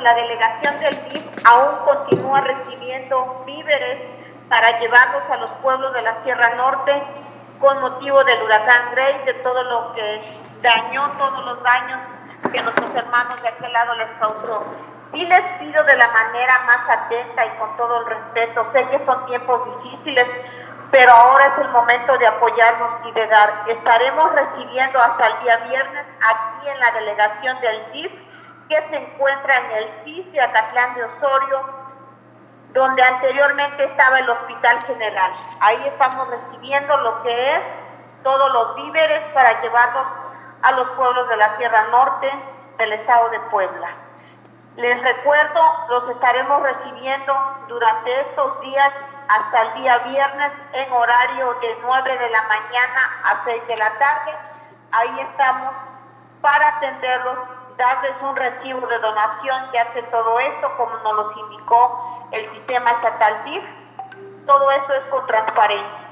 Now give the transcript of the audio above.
la delegación del DIF aún continúa recibiendo víveres para llevarlos a los pueblos de la Sierra Norte con motivo del huracán Grace, de todo lo que dañó, todos los daños que nuestros hermanos de aquel lado les causó. Sí les pido de la manera más atenta y con todo el respeto, sé que son tiempos difíciles, pero ahora es el momento de apoyarnos y de dar. Estaremos recibiendo hasta el día viernes aquí en la delegación del DIF, que se encuentra en el CIS de Atatlán de Osorio, donde anteriormente estaba el Hospital General. Ahí estamos recibiendo lo que es todos los víveres para llevarlos a los pueblos de la Sierra Norte del estado de Puebla. Les recuerdo, los estaremos recibiendo durante estos días hasta el día viernes en horario de 9 de la mañana a 6 de la tarde. Ahí estamos para atenderlos, darles un recibo de donación que hace todo esto, como nos lo indicó el sistema estatal DIF. Todo eso es con transparencia.